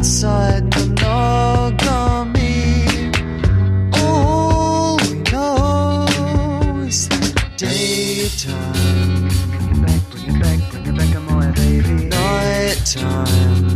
outside monogamy. All we know is that daytime, bring it back, I'm my baby. Nighttime,